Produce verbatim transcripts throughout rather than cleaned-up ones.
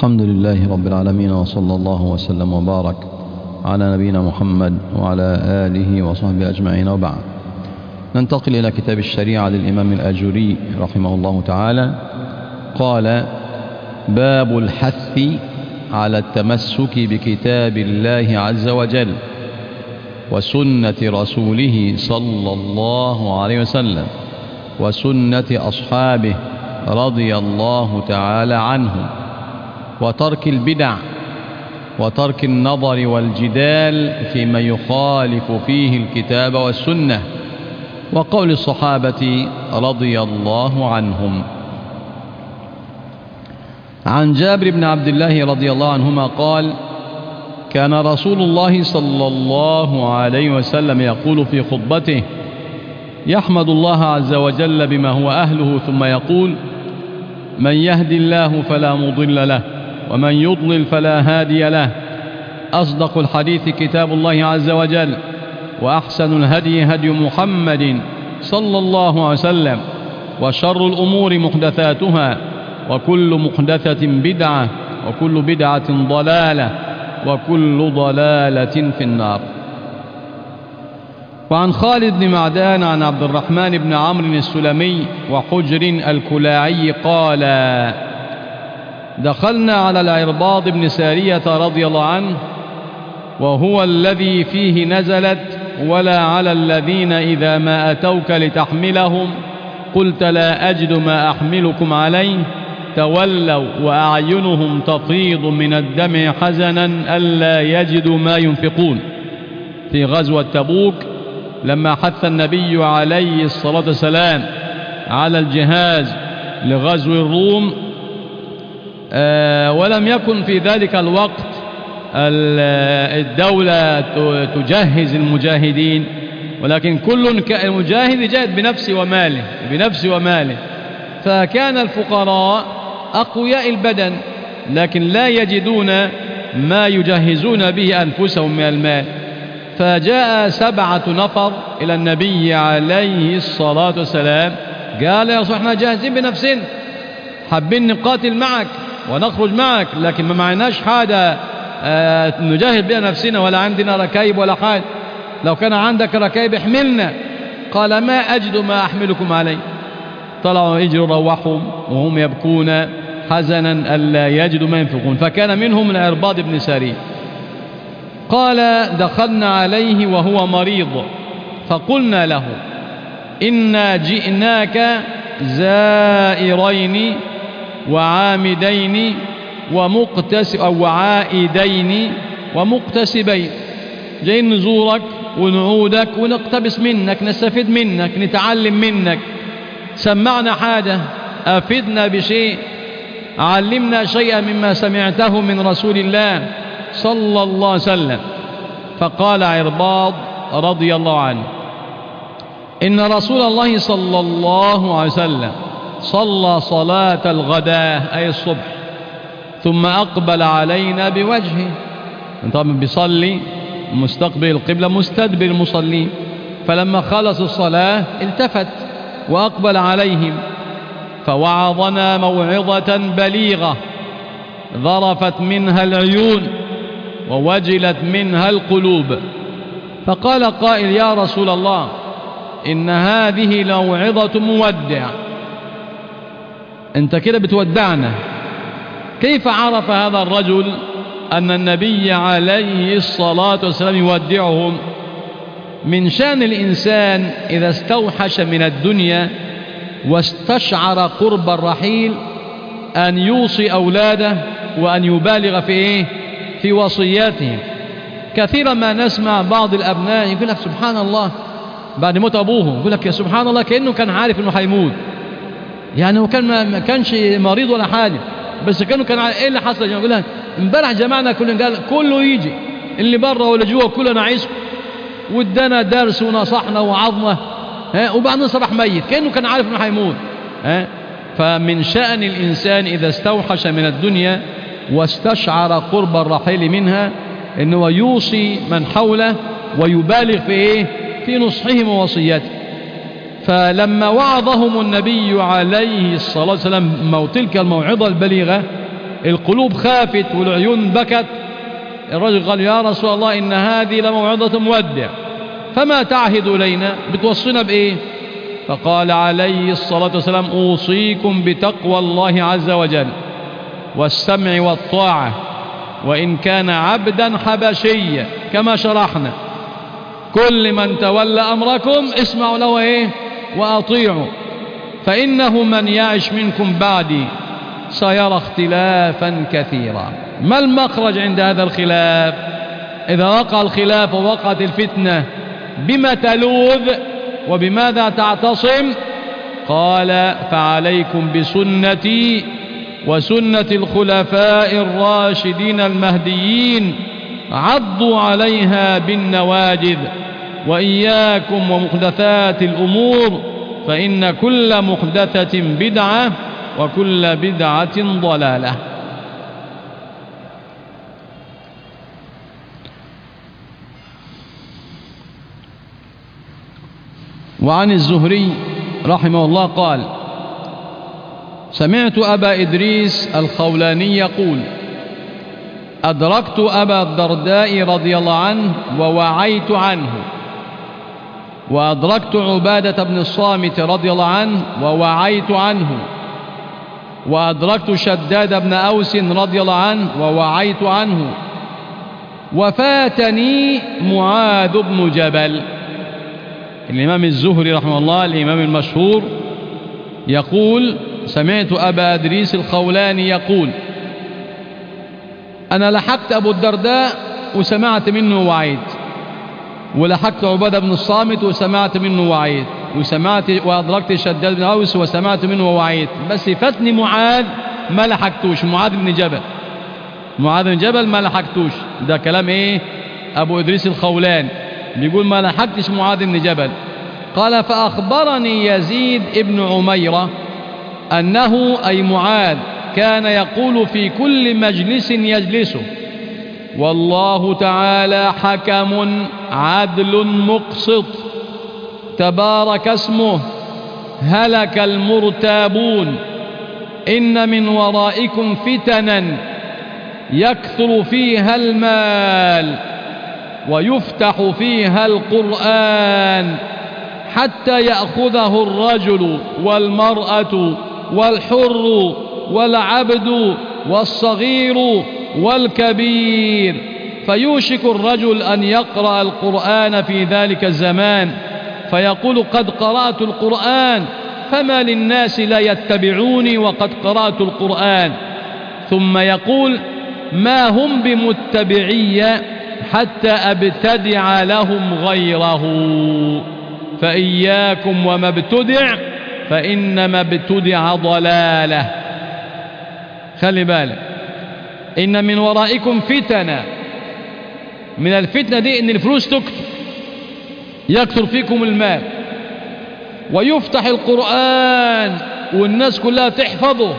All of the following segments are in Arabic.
الحمد لله رب العالمين، وصلى الله وسلم وبارك على نبينا محمد وعلى آله وصحبه أجمعين، وبعد. ننتقل إلى كتاب الشريعة للإمام الآجري رحمه الله تعالى. قال: باب الحث على التمسك بكتاب الله عز وجل وسنة رسوله صلى الله عليه وسلم وسنة أصحابه رضي الله تعالى عنهم، وترك البدع وترك النظر والجدال فيما يخالف فيه الكتاب والسنة، وقول الصحابة رضي الله عنهم. عن جابر بن عبد الله رضي الله عنهما قال: كان رسول الله صلى الله عليه وسلم يقول في خطبته: يحمد الله عز وجل بما هو أهله، ثم يقول: من يهدي الله فلا مضل له ومن يضلل فلا هادي له. أصدق الحديث كتاب الله عز وجل، وأحسن الهدي هدي محمد صلى الله عليه وسلم، وشر الأمور محدثاتها، وكل محدثة بدعة، وكل بدعة ضلالة، وكل ضلالة في النار. وعن خالد بن معدان عن عبد الرحمن بن عمرو السلمي وحجر الكلاعي قال: دخلنا على العرباض بن سارية رضي الله عنه، وهو الذي فيه نزلت: ولا على الذين إذا ما أتوك لتحملهم قلت لا أجد ما أحملكم عليه تولوا وأعينهم تفيض من الدمع حزنا ألا يجدوا ما ينفقون. في غزوة تبوك لما حث النبي عليه الصلاة والسلام على الجهاز لغزو الروم، آه ولم يكن في ذلك الوقت الدولة تجهز المجاهدين، ولكن كل مجاهد يجاهد بنفسه وماله بنفسه وماله فكان الفقراء أقوياء البدن لكن لا يجدون ما يجهزون به أنفسهم من المال، فجاء سبعة نفر إلى النبي عليه الصلاة والسلام، قال: يا رسول احنا جاهزين بنفسنا، حابين نقاتل معك ونخرج معك، لكن ما معناش حاجة آه نجاهد بها نفسنا، ولا عندنا ركايب ولا حاجة، لو كان عندك ركايب احملنا. قال: ما أجد ما أحملكم عليه. طلعوا يجروا روحوا وهم يبكون حزنا ألا يجدوا ما ينفقون، فكان منهم العرباض بن سارية. قال: دخلنا عليه وهو مريض، فقلنا له: إنا جئناك زائرين وعامدين ومقتس أو عائدين ومقتسبين، جايين نزورك ونعودك ونقتبس منك، نستفيد منك، نتعلم منك، سمعنا حاجة، أفدنا بشيء، علمنا شيئا مما سمعته من رسول الله صلى الله عليه وسلم. فقال عرباض رضي الله عنه: إن رسول الله صلى الله عليه وسلم صلى صلاة الغداء أي الصبح، ثم أقبل علينا بوجهه، طبعا بيصلي مستقبل القبلة مستدبر المصلين، فلما خلص الصلاة التفت وأقبل عليهم فوعظنا موعظة بليغة ذرفت منها العيون ووجلت منها القلوب. فقال قائل: يا رسول الله، إن هذه موعظة مودع، أنت كده بتودعنا. كيف عرف هذا الرجل أن النبي عليه الصلاة والسلام يودعهم؟ من شأن الإنسان إذا استوحش من الدنيا واستشعر قرب الرحيل أن يوصي أولاده وأن يبالغ في إيه؟ في وصياتهم. كثيرا ما نسمع بعض الأبناء يقول لك: سبحان الله، بعد موت أبوه يقول لك: يا سبحان الله، كأنه كان عارف أنه هيموت، يعني هو كان ما كانش مريض ولا حاجة، بس كانوا كان عارف إيه اللي حصل. يقول لك: امبارح جمعنا كلنا، قال كله يجي، اللي بره ولا جوه كلنا نعيش، وادانا درس ونصحنا وعظنا، وبعدين صبح ميت، كأنه كان عارف انه هيموت. فمن شأن الإنسان إذا استوحش من الدنيا واستشعر قرب الرحيل منها انه يوصي من حوله ويبالغ في ايه؟ في نصحهم ووصيته. فلما وعظهم النبي عليه الصلاة والسلام تلك الموعظة البليغة القلوب خافت والعيون بكت. الرجل قال يا رسول الله إن هذه لموعظة مودع، فما تعهد إلينا؟ بتوصينا بإيه؟ فقال عليه الصلاة والسلام أوصيكم بتقوى الله عز وجل والسمع والطاعة، وإن كان عبدا حبشيا كما شرحنا. كل من تولى أمركم اسمعوا له إيه؟ وأطيعوا، فإنه من يعش منكم بعدي سيرى اختلافا كثيرا. ما المخرج عند هذا الخلاف؟ إذا وقع الخلاف ووقعت الفتنة بما تلوذ وبماذا تعتصم؟ قال فعليكم بسنتي وسنة الخلفاء الراشدين المهديين عضوا عليها بالنواجذ، وإياكم ومحدثات الأمور فإن كل محدثة بدعة وكل بدعة ضلالة. وعن الزهري رحمه الله قال سمعت أبا إدريس الخولاني يقول أدركت أبا الدرداء رضي الله عنه ووعيت عنه، وأدركت عبادة بن الصامت رضي الله عنه ووعيت عنه، وأدركت شداد بن أوس رضي الله عنه ووعيت عنه، وفاتني معاذ بن جبل. الإمام الزهري رحمه الله الإمام المشهور يقول سمعت أبا إدريس الخولاني يقول أنا لحقت أبو الدرداء وسمعت منه وعيت، ولحقت عبادة بن الصامت وسمعت منه وعيت، وسمعت وأدركت شداد بن أوس وسمعت منه وعيت، بس فاتني معاذ ما لحقتوش، معاذ بن جبل معاذ بن جبل ما لحقتوش. ده كلام إيه؟ أبو إدريس الخولاني بيقول ما لحقتش معاذ بن جبل. قال فأخبرني يزيد ابن عميرة أنه أي معاذ كان يقول في كل مجلس يجلسه والله تعالى حكم عدل مقسط تبارك اسمه هلك المرتابون إن من ورائكم فتنا يكثر فيها المال ويفتح فيها القرآن حتى يأخذه الرجل والمرأة والحر والعبد والصغير والكبير، فيوشك الرجل أن يقرأ القرآن في ذلك الزمان فيقول قد قرأت القرآن فما للناس لا يتبعوني وقد قرأت القرآن، ثم يقول ما هم بمتبعي حتى أبتدع لهم غيره، فإياكم وما ابتدع فإنما ابتدع ضلالة. خلي بالك إن من ورائكم فتنة، من الفتنة دي إن الفلوس تكتر يكثر فيكم المال ويفتح القرآن والناس كلها تحفظه،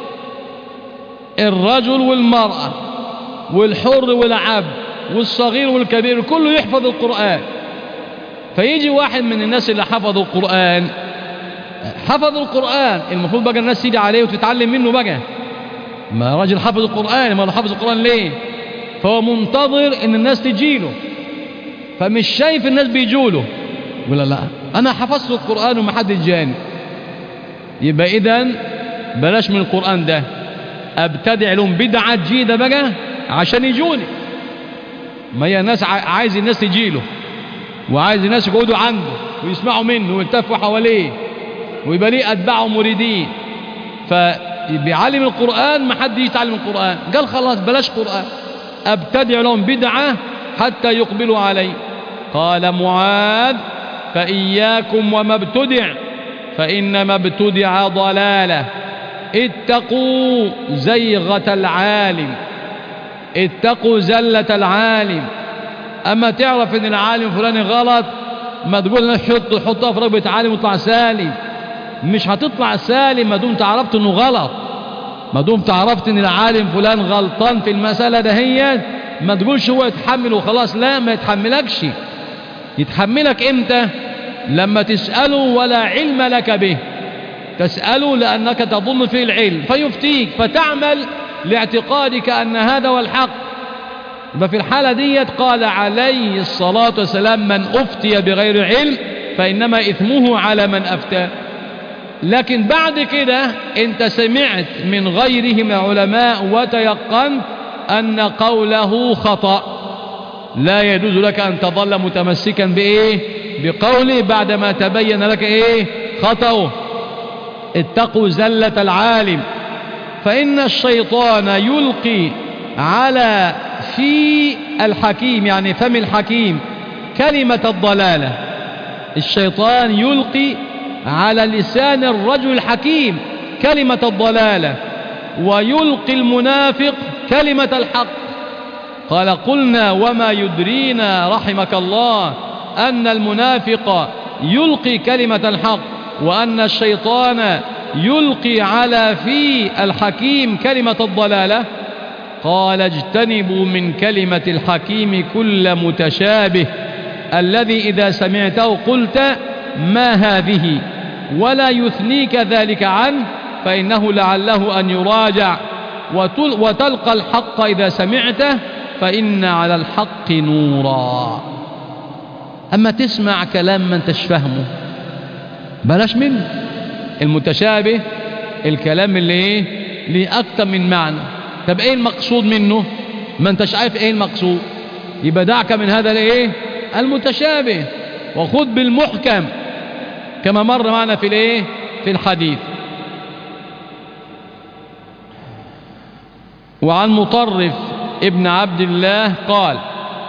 الرجل والمرأة والحر والعبد والصغير والكبير كله يحفظ القرآن. فيجي واحد من الناس اللي حفظوا القرآن حفظ القرآن المفروض بقى الناس تيجي عليه وتتعلم منه بقى، ما راجل حفظ القرآن، ما حفظ القرآن ليه؟ فهو منتظر ان الناس تجيله، فمش شايف الناس بيجوله ولا لا انا حفظت القرآن وما حد جاني. يبقى اذا بلاش من القرآن ده، ابتدع لهم بدعة جديدة بقى عشان يجوني. ما هي ناس عايز الناس تجيله وعايز الناس يقعدوا عنده ويسمعوا منه ويلتفوا حواليه ويبقى ليه أتباعه مريدين، فبيعلم القرآن ما حد يتعلم القرآن. قال خلاص بلاش قرآن، أبتدع لهم بدعة حتى يقبلوا علي. قال معاذ فإياكم وما ابتدع فإنما ابتدع ضلالة، اتقوا زيغة العالم، اتقوا زلة العالم. أما تعرف ان العالم فلاني غلط ما تقول لنا حط حطها في رقبة عالم وطلع سالم، مش هتطلع سالم ما دمت عرفت انه غلط، ما دمت عرفت ان العالم فلان غلطان في المسألة دهيت ما تقولش هو يتحمل وخلاص، لا ما يتحملكش. يتحملك امتى؟ لما تسأله ولا علم لك به، تسأله لأنك تظن فيه العلم فيفتيك فتعمل لاعتقادك أن هذا هو الحق. ففي الحالة ديت قال عليه الصلاة والسلام من أفتي بغير علم فإنما إثمه على من أفتى. لكن بعد كده أنت سمعت من غيره من العلماء وتيقنت أن قوله خطأ، لا يجوز لك أن تظل متمسكا بإيه؟ بقوله بعدما تبين لك إيه؟ خطأه. اتقوا زلة العالم، فإن الشيطان يلقي على في الحكيم، يعني فم الحكيم، كلمة الضلالة. الشيطان يلقي على لسان الرجل الحكيم كلمة الضلالة، ويلقي المنافق كلمة الحق. قال قلنا وما يدرينا رحمك الله أن المنافق يلقي كلمة الحق وأن الشيطان يلقي على في الحكيم كلمة الضلالة؟ قال اجتنبوا من كلمة الحكيم كل متشابه الذي إذا سمعته قلت ما هذه، ولا يثنيك ذلك عنه، فإنه لعله أن يراجع، وتلقى الحق إذا سمعته فإن على الحق نورا. أما تسمع كلام ما انتش فاهمه بلاش منه. المتشابه الكلام اللي ايه ليه أكتر من معنى. طب ايه المقصود منه؟ ما انتش عارف ايه المقصود، يبقى دعك من هذا الايه المتشابه وخذ بالمحكم كما مر معنا في الايه في الحديث. وعن مطرف ابن عبد الله قال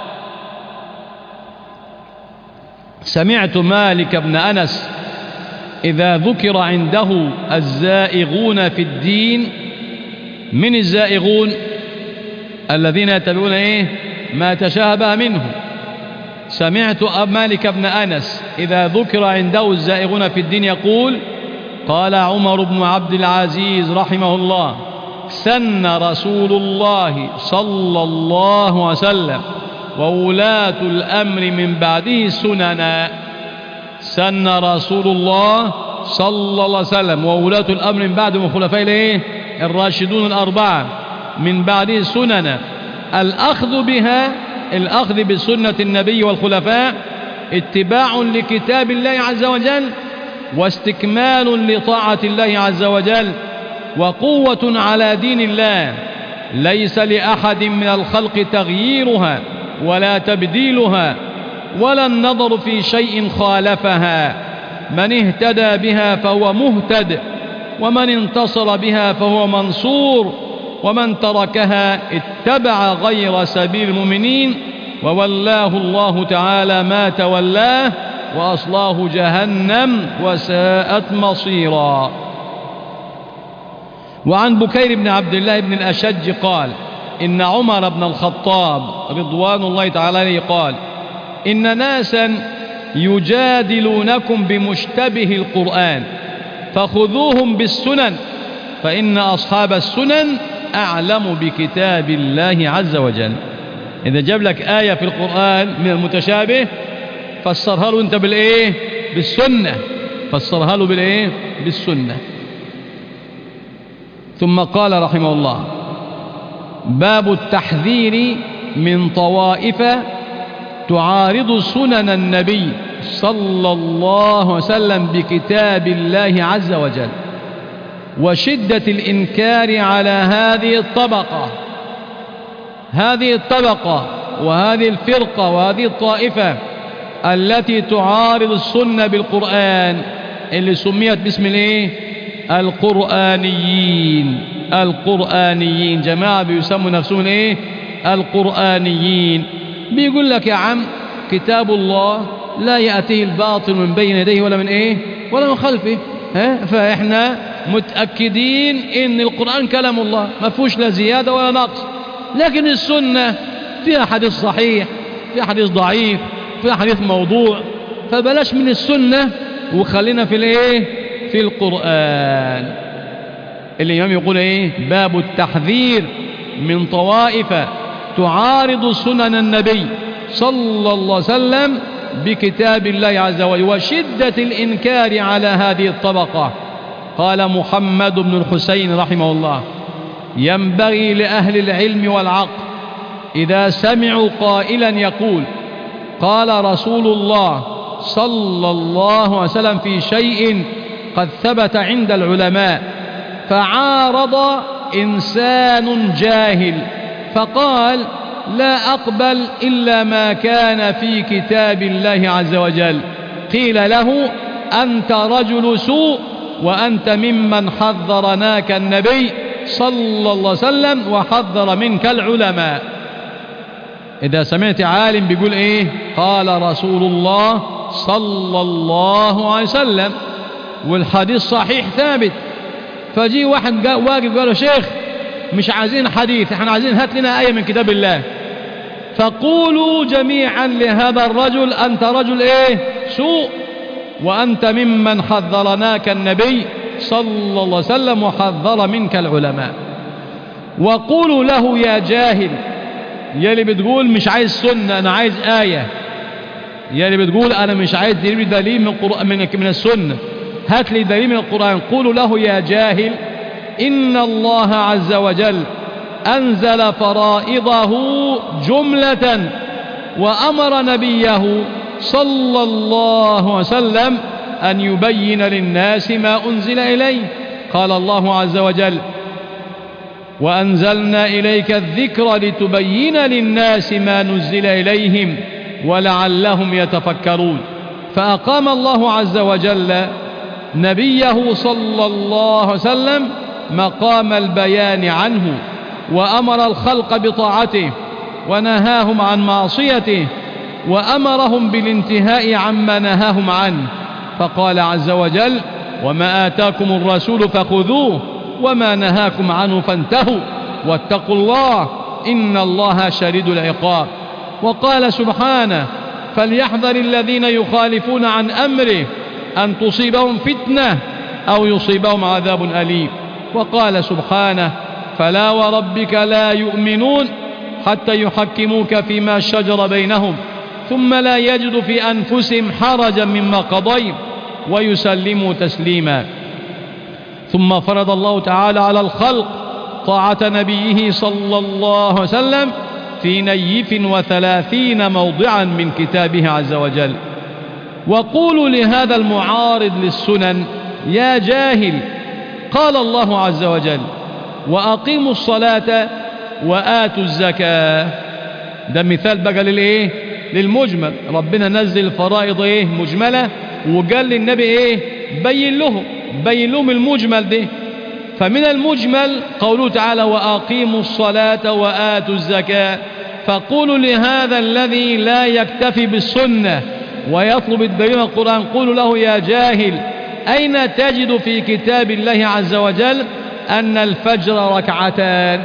سمعت مالك بن أنس إذا ذكر عنده الزائغون في الدين. من الزائغون؟ الذين يتبعون ايه ما تشابه منه. سمعت مالك بن أنس إذا ذكر عنده الزائغون في الدين يقول قال عمر بن عبد العزيز رحمه الله سن رسول الله صلى الله عليه وسلم وولاة الأمر من بعده سننا. سن رسول الله صلى الله عليه وسلم وولاة الأمر من بعده من خلفاء الايه الراشدون الأربعة من بعده سننا. الأخذ بها الأخذ بسنة النبي والخلفاء اتباع لكتاب الله عز وجل واستكمال لطاعة الله عز وجل وقوة على دين الله، ليس لأحد من الخلق تغييرها ولا تبديلها ولا النظر في شيء خالفها. من اهتدى بها فهو مهتد ومن انتصر بها فهو منصور ومن تركها اتبع غير سبيل المؤمنين وولاه الله تعالى ما تولاه وأصلاه جهنم وساءت مصيرا. وعن بكير بن عبد الله بن الأشج قال إن عمر بن الخطاب رضوان الله تعالى عليه قال إن ناسا يجادلونكم بمشتبه القرآن فخذوهم بالسنن فإن أصحاب السنن أعلم بكتاب الله عز وجل. إذا جاب لك آية في القرآن من المتشابه فسرها له أنت بالإيه بالسنة، فسرها له بالإيه بالسنة. ثم قال رحمه الله باب التحذير من طوائف تعارض سنن النبي صلى الله عليه وسلم بكتاب الله عز وجل وشدة الإنكار على هذه الطبقة هذه الطبقة وهذه الفرقة وهذه الطائفة التي تعارض السنة بالقرآن اللي سميت باسم الايه القرآنيين. القرآنيين جماعة بيسموا نفسهم ايه القرآنيين. بيقول لك يا عم كتاب الله لا يأتيه الباطل من بين يديه ولا من ايه ولا من خلفه، ها فاحنا متأكدين ان القرآن كلام الله ما فيهوش لا زيادة ولا نقص. لكن السنة فيها حديث صحيح فيها حديث ضعيف فيها حديث موضوع، فبلاش من السنة وخلينا في الايه في القرآن. الإمام يقول ايه باب التحذير من طوائف تعارض سنن النبي صلى الله عليه وسلم بكتاب الله عز وجل وشدة الإنكار على هذه الطبقة. قال محمد بن الحسين رحمه الله ينبغي لأهل العلم والعقل إذا سمعوا قائلا يقول قال رسول الله صلى الله عليه وسلم في شيء قد ثبت عند العلماء، فعارض إنسان جاهل فقال لا أقبل إلا ما كان في كتاب الله عز وجل، قيل له أنت رجل سوء وأنت ممن حذرناك النبي صلى الله عليه وسلم وحذر منك العلماء. إذا سمعت عالم بيقول إيه قال رسول الله صلى الله عليه وسلم والحديث صحيح ثابت، فجي واحد واقف قال له شيخ مش عايزين حديث، احنا عايزين هات لنا آية من كتاب الله، فقولوا جميعا لهذا الرجل أنت رجل إيه سوء وأنت ممن حذرناك النبي صلى الله عليه وسلم وحذر منك العلماء. وقولوا له يا جاهل، يا اللي بتقول مش عايز سنة أنا عايز آية، يا اللي بتقول أنا مش عايز دليل من, من, من السنة هات لي دليل من القرآن، قولوا له يا جاهل إن الله عز وجل أنزل فرائضه جملة وأمر نبيه صلى الله عليه وسلم أن يبين للناس ما أنزل إليه. قال الله عز وجل وأنزلنا إليك الذكر لتبين للناس ما نزل إليهم ولعلهم يتفكرون. فأقام الله عز وجل نبيه صلى الله عليه وسلم مقام البيان عنه، وأمر الخلق بطاعته ونهاهم عن معصيته، وأمرهم بالانتهاء عما نهاهم عنه، فقال عز وجل وما آتاكم الرسول فخذوه وما نهاكم عنه فانتهوا واتقوا الله إن الله شديد العقاب. وقال سبحانه فليحذر الذين يخالفون عن أمره أن تصيبهم فتنة أو يصيبهم عذاب أليم. وقال سبحانه فلا وربك لا يؤمنون حتى يحكموك فيما شجر بينهم ثم لا يجدوا في أنفسهم حرجا مما قضيت ويسلموا تسليما. ثم فرض الله تعالى على الخلق طاعة نبيه صلى الله عليه وسلم في نيف وثلاثين موضعا من كتابه عز وجل. وقولوا لهذا المعارض للسنن يا جاهل قال الله عز وجل وأقيموا الصلاة وآتوا الزكاة. ده مثال بقى للإيه للمجمل، ربنا نزل الفرائض إيه مجملة وقال للنبي إيه بين لهم بين لهم المجمل ده. فمن المجمل قوله تعالى وأقيموا الصلاة وآتوا الزكاة. فقولوا لهذا الذي لا يكتفي بالسنة ويطلب الدليل من القرآن قولوا له يا جاهل أين تجد في كتاب الله عز وجل أن الفجر ركعتان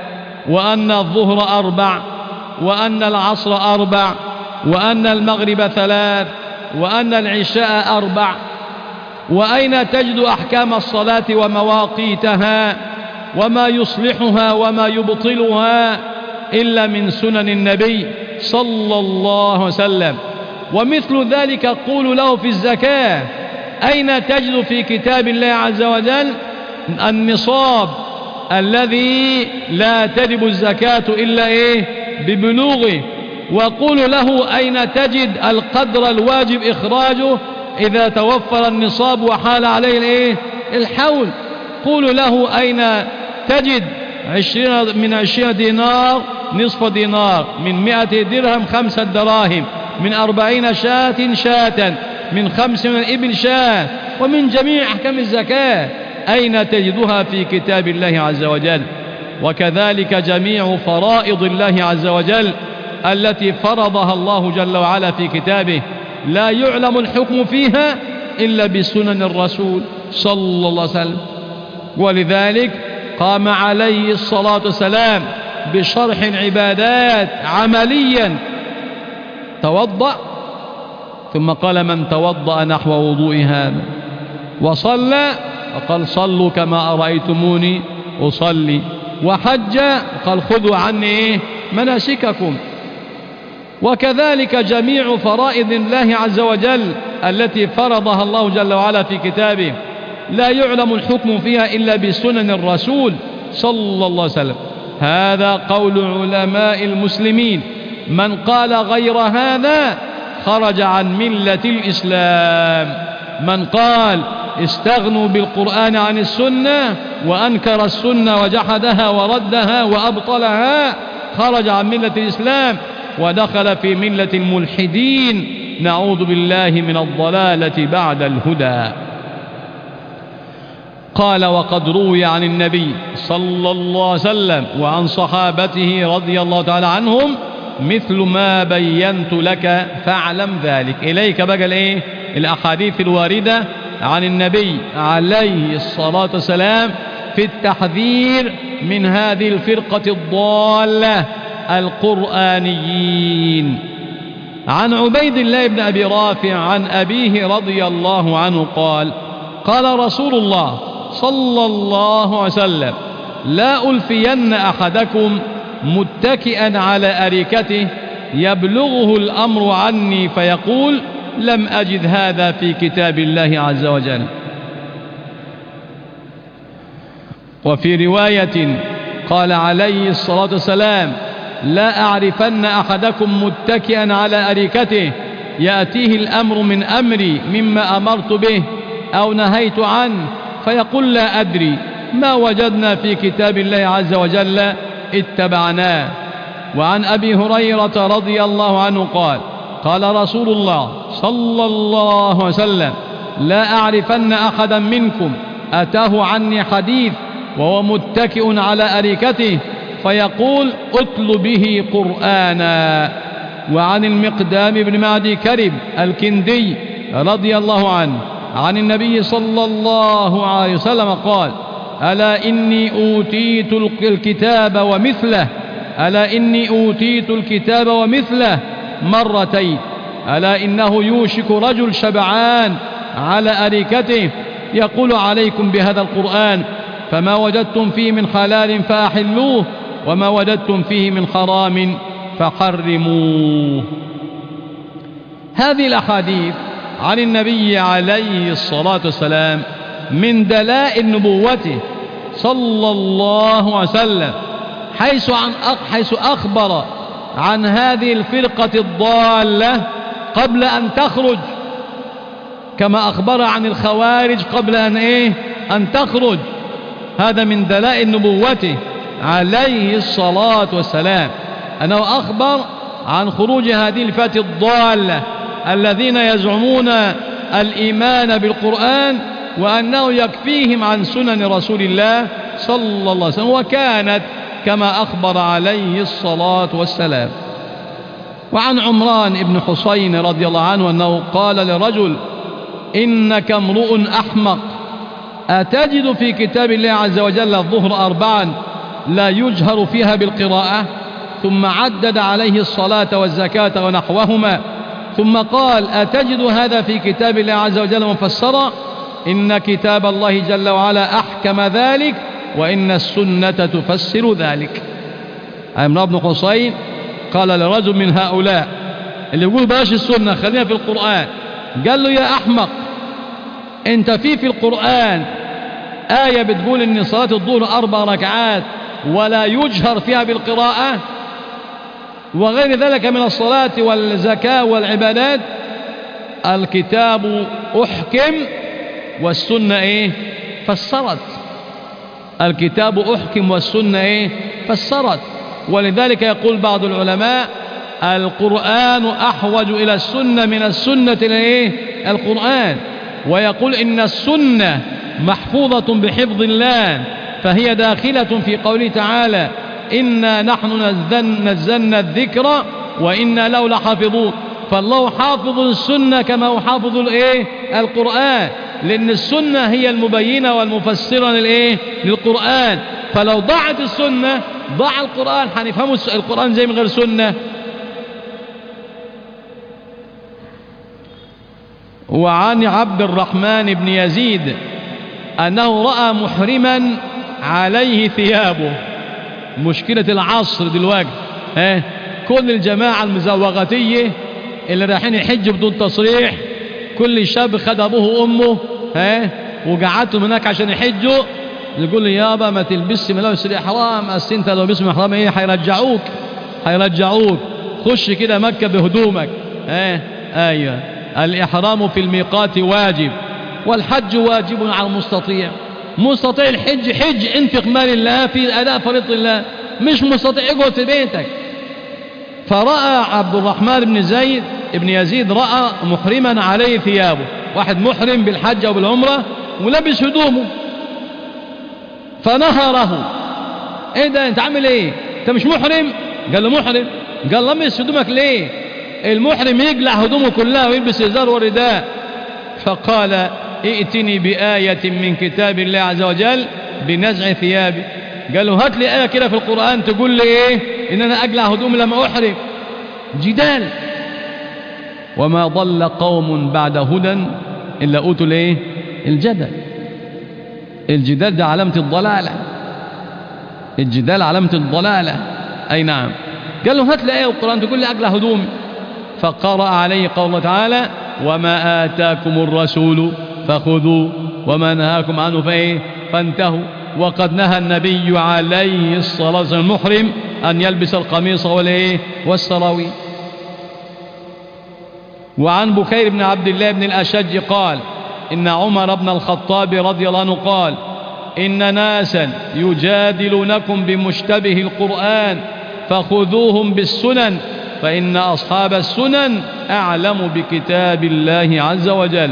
وأن الظهر أربع وأن العصر أربع وأن المغرب ثلاث وأن العشاء أربع؟ وأين تجد أحكام الصلاة ومواقيتها وما يصلحها وما يبطلها إلا من سنن النبي صلى الله عليه وسلم. ومثل ذلك قول له في الزكاة أين تجد في كتاب الله عز وجل النصاب الذي لا تجب الزكاة إلا إيه ببلوغه؟ وقول له أين تجد القدر الواجب إخراجه إذا توفر النصاب وحال عليه الإيه الحول؟ قول له أين تجد عشرين من عشرين دينار نصف دينار، من مئة درهم خمسة دراهم، من أربعين شاة شاة، من خمس من الإبل شاة، ومن جميع أحكام الزكاة أين تجدها في كتاب الله عز وجل؟ وكذلك جميع فرائض الله عز وجل التي فرضها الله جل وعلا في كتابه لا يعلم الحكم فيها إلا بسنن الرسول صلى الله عليه وسلم. ولذلك قام عليه الصلاة والسلام بشرح العبادات عمليا. توضأ ثم قال من توضأ نحو وضوء هذا وصلى فقال صلوا كما أرأيتموني أصلي، وحج قال خذوا عني مناسككم. وكذلك جميع فرائض الله عز وجل التي فرضها الله جل وعلا في كتابه لا يعلم الحكم فيها إلا بسنن الرسول صلى الله عليه وسلم. هذا قول علماء المسلمين، من قال غير هذا خرج عن ملة الإسلام. من قال استغنوا بالقرآن عن السنة وأنكر السنة وجحدها وردها وأبطلها خرج عن ملة الإسلام ودخل في ملة الملحدين، نعوذ بالله من الضلالة بعد الهدى. قال وقد روي عن النبي صلى الله عليه وسلم وعن صحابته رضي الله تعالى عنهم مثل ما بينت لك فاعلم ذلك. إليك بقى الايه الأحاديث الواردة عن النبي عليه الصلاة والسلام في التحذير من هذه الفرقة الضالة القرآنيين. عن عبيد الله بن أبي رافع عن أبيه رضي الله عنه قال قال رسول الله صلى الله عليه وسلم لا ألفين أحدكم متكئا على أريكته يبلغه الأمر عني فيقول لم أجد هذا في كتاب الله عز وجل. وفي رواية قال عليه الصلاة والسلام لا أعرفن أحدكم متكئا على أريكته يأتيه الأمر من أمري مما أمرت به أو نهيت عنه فيقول لا أدري ما وجدنا في كتاب الله عز وجل اتبعناه. وعن أبي هريرة رضي الله عنه قال قال رسول الله صلى الله عليه وسلم لا أعرفن أحدا منكم أتاه عني حديث وهو متكئ على أريكته فيقول أتل به قرآنا. وعن المقدام بن معدي كرب الكندي رضي الله عنه عن النبي صلى الله عليه وسلم قال ألا إني أوتيت الكتاب ومثله ألا إني أوتيت الكتاب ومثله مرتين ألا إنه يوشك رجل شبعان على أريكته يقول عليكم بهذا القرآن فما وجدتم فيه من حلال فأحلوه وما وجدتم فيه من حرام فحرموه. هذه الأحاديث عن النبي عليه الصلاة والسلام من دلائل نبوته صلى الله عليه وسلم حيث, عن حيث أخبر عن هذه الفرقة الضالة قبل أن تخرج كما أخبر عن الخوارج قبل أن, إيه؟ أن تخرج. هذا من دلائل نبوته عليه الصلاة والسلام أنه أخبر عن خروج هذه الفئة الضالة الذين يزعمون الإيمان بالقرآن وأنه يكفيهم عن سنن رسول الله صلى الله عليه وسلم، وكانت كما أخبر عليه الصلاة والسلام. وعن عمران بن حسين رضي الله عنه أنه قال لرجل إنك امرؤ أحمق أتجد في كتاب الله عز وجل الظهر أربعا لا يجهر فيها بالقراءة ثم عدد عليه الصلاة والزكاة ونحوهما ثم قال أتجد هذا في كتاب الله عز وجل مفسرا إن كتاب الله جل وعلا أحكم ذلك وإن السنة تفسر ذلك. عمران بن حسين قال لرجل من هؤلاء اللي يقول باش السنة خلينا في القرآن قال له يا أحمق انت في في القرآن آية بتقول ان صلاة الظهر أربع ركعات ولا يجهر فيها بالقراءة وغير ذلك من الصلاة والزكاة والعبادات؟ الكتاب أحكم والسنة إيه فسرت. الكتاب أحكم والسنة إيه فسرت. ولذلك يقول بعض العلماء القرآن أحوج إلى السنة من السنة إلى إيه القرآن، ويقول إن السنة محفوظة بحفظ الله فهي داخلة في قوله تعالى إنا نحن نزلنا الذكر وإنا له لحافظون. فالله حافظ السنة كما هو حافظ الإيه القرآن، لأن السنة هي المبينة والمفسرة للإيه للقرآن. فلو ضاعت السنة ضاع القرآن، هنفهموا القرآن زي من غير سنة. وعن عبد الرحمن بن يزيد أنه رأى محرما عليه ثيابه. مشكلة العصر دلوقتي اه كل الجماعة المزوغتية اللي رايحين يحجوا بدون تصريح، كل شاب خد أبوه وأمه اه وقعدتهم هناك عشان يحجوا، يقول لي يابا ما تلبسش ملابس الإحرام، أصل أنت لو لبست الإحرام إيه هيرجعوك هيرجعوك خش كده مكة بهدومك. إيه أيوه، الإحرام في الميقات واجب، والحج واجب على المستطيع. مستطيع الحج حج، انفق مال الله في أداء فريضة الله، مش مستطيع اقعد في بيتك. فرأى عبد الرحمن بن زيد ابن يزيد رأى محرما عليه ثيابه، واحد محرم بالحج أو بالعمرة ولبس هدومه، فنهره. ايه ده انت عامل ايه؟ انت مش محرم؟ قال له محرم. قال لبس هدومك ليه؟ المحرم يقلع هدومه كلها ويلبس ازار ورداء. فقال ائتني بآية من كتاب الله عز وجل بنزع ثيابي. قال له هات لي آية كده في القرآن تقول لي ايه ان انا اقلع هدومي لما احرم. جدال. وما ضل قوم بعد هدى الا اوتوا الايه؟ الجدل. الجدال ده علامة الضلالة، الجدال علامة الضلالة. اي نعم. قال له هات لي آية في القرآن تقول لي اقلع هدومي. فقرأ عليه قول الله تعالى وما آتاكم الرسول فخذوا وما نهاكم عنه فايه فانتهوا. وقد نهى النبي عليه الصلاة والسلام المحرم أن يلبس القميص والايه والسراويل. وعن بكير بن عبد الله بن الأشج قال إن عمر بن الخطاب رضي الله عنه قال إن ناسا يجادلونكم بمشتبه القرآن فخذوهم بالسنن فإن أصحاب السنن أعلم بكتاب الله عز وجل.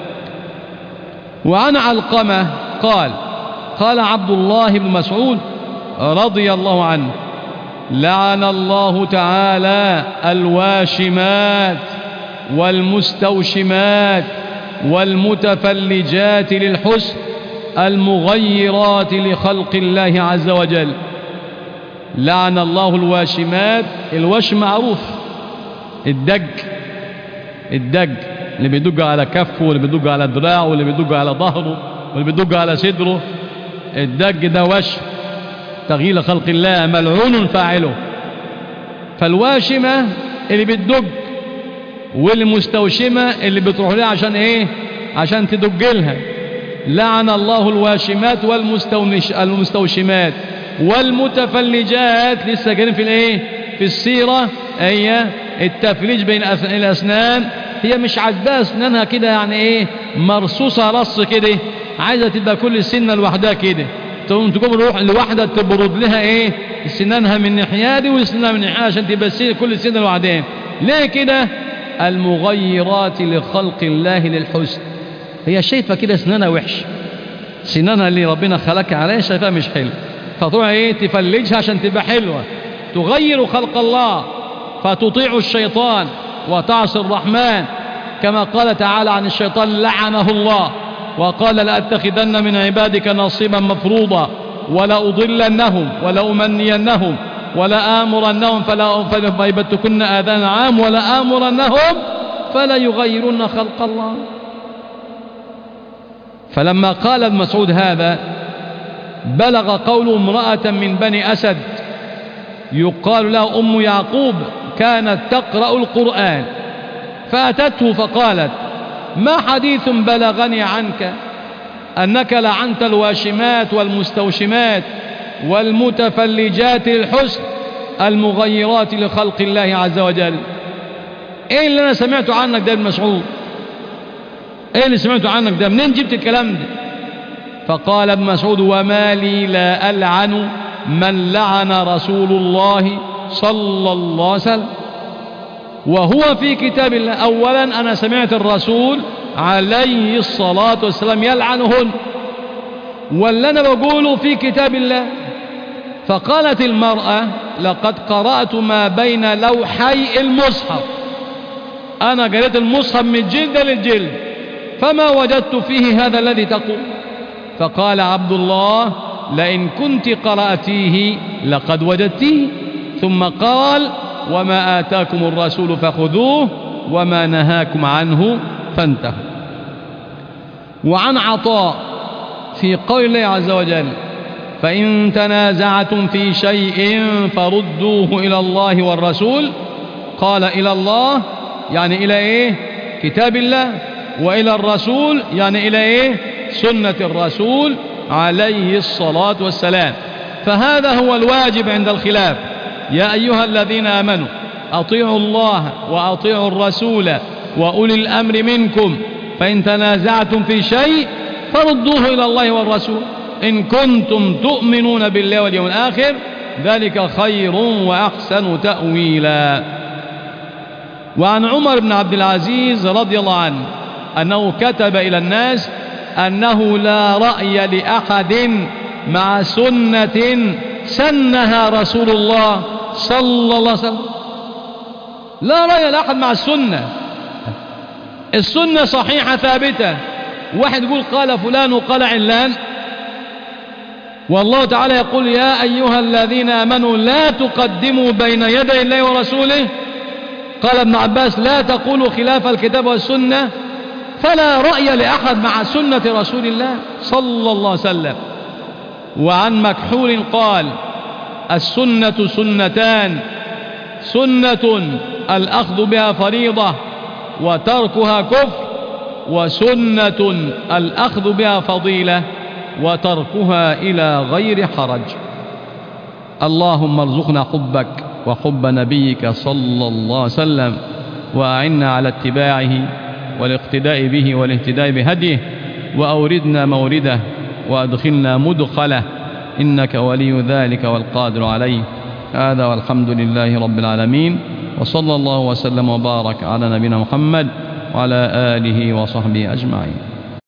وعن علقمة قال قال عبد الله بن مسعود رضي الله عنه لعن الله تعالى الواشمات والمستوشمات والمتفلجات للحسن المغيرات لخلق الله عز وجل. لعن الله الواشمات. الوشم معروف، الدج، الدج اللي بيدق على كفه واللي بيدق على دراعه واللي بيدق على ظهره واللي بيدق على صدره، الدج ده وشم تغيير خلق الله ملعون فاعله. فالواشمة اللي بتدق، والمستوشمة اللي بتروح لها عشان ايه؟ عشان تدق لها. لعن الله الواشمات والمستوشمات والمتفلجات. لسه جايين في الايه؟ في السيرة. هي التفليج بين الاسنان، هي مش عاجباها اسنانها كده يعني ايه مرصوصة رص كده، عايزة تبقى كل سنة لوحدها كده، تقوم تقوم روح لوحدها تبرد لها ايه سنانها من ناحية دي وسنانها من ناحية عشان تبقى كل سنة لوحدها. ليه كده؟ المغيرات لخلق الله للحسن. هي شايفة كده سنانها وحش، سنانها اللي ربنا خلقها عليها شايفها مش حلو، فتروح ايه تفلجها عشان تبقى حلوة، تغير خلق الله، فتطيع الشيطان وتعصي الرحمن، كما قال تعالى عن الشيطان لعنه الله وقال لأتخذن من عبادك نصيبا مفروضا ولأضلنهم ولأمنينهم ولآمرنهم فلا يبتكن آذان عام ولآمرنهم فلا يغيرن خلق الله. فلما قال ابن مسعود هذا بلغ قول امرأة من بني أسد يقال لها أم يعقوب كانت تقرأ القرآن، فأتته فقالت ما حديث بلغني عنك أنك لعنت الواشمات والمستوشمات والمتفلجات للحسن المغيرات لخلق الله عز وجل. ايه اللي انا سمعته عنك ده ابن مسعود؟ ايه اللي سمعته عنك ده؟ منين جبت الكلام ده؟ فقال ابن مسعود وما لي لا ألعن من لعن رسول الله صلى الله عليه وسلم وهو في كتاب الله. أولا أنا سمعت الرسول عليه الصلاة والسلام يلعنهن، واللي أنا بقوله في كتاب الله. فقالت المرأة لقد قرأت ما بين لوحي المصحف، أنا قرأت المصحف من الجلد للجلد فما وجدت فيه هذا الذي تقول. فقال عبد الله لئن كنت قرأتيه لقد وجدتيه. ثم قال وما آتاكم الرسول فخذوه وما نهاكم عنه فانتهوا. وعن عطاء في قول الله عز وجل فإن تنازعتم في شيء فردوه إلى الله والرسول. قال إلى الله يعني إلى إيه؟ كتاب الله، وإلى الرسول يعني إلى إيه؟ سنة الرسول عليه الصلاة والسلام. فهذا هو الواجب عند الخلاف. يا أيها الذين آمنوا أطيعوا الله وأطيعوا الرسول وأولي الأمر منكم فإن تنازعتم في شيء فردوه إلى الله والرسول إن كنتم تؤمنون بالله واليوم الآخر ذلك خير وأحسن تأويلا. وعن عمر بن عبد العزيز رضي الله عنه أنه كتب إلى الناس أنه لا رأي لأحد مع سنة سنها رسول الله صلى الله عليه وسلم. لا رأي لأحد مع السنة. السنة صحيحة ثابتة. واحد يقول قال فلان وقال علان، والله تعالى يقول يا أيها الذين آمنوا لا تقدموا بين يدي الله ورسوله. قال ابن عباس لا تقولوا خلاف الكتاب والسنة. فلا رأي لأحد مع سنة رسول الله صلى الله عليه وسلم. وعن مكحول قال السنة سنتان، سنة الأخذ بها فريضة وتركها كفر، وسنة الأخذ بها فضيلة وتركها إلى غير حرج. اللهم ارزقنا حبك وحب نبيك صلى الله عليه وسلم، وأعنا على اتباعه والاقتداء به والاهتداء بهديه، وأوردنا مورده وأدخلنا مدخله إنك ولي ذلك والقادر عليه. هذا والحمد لله رب العالمين، وصلى الله وسلم وبارك على نبينا محمد وعلى آله وصحبه أجمعين.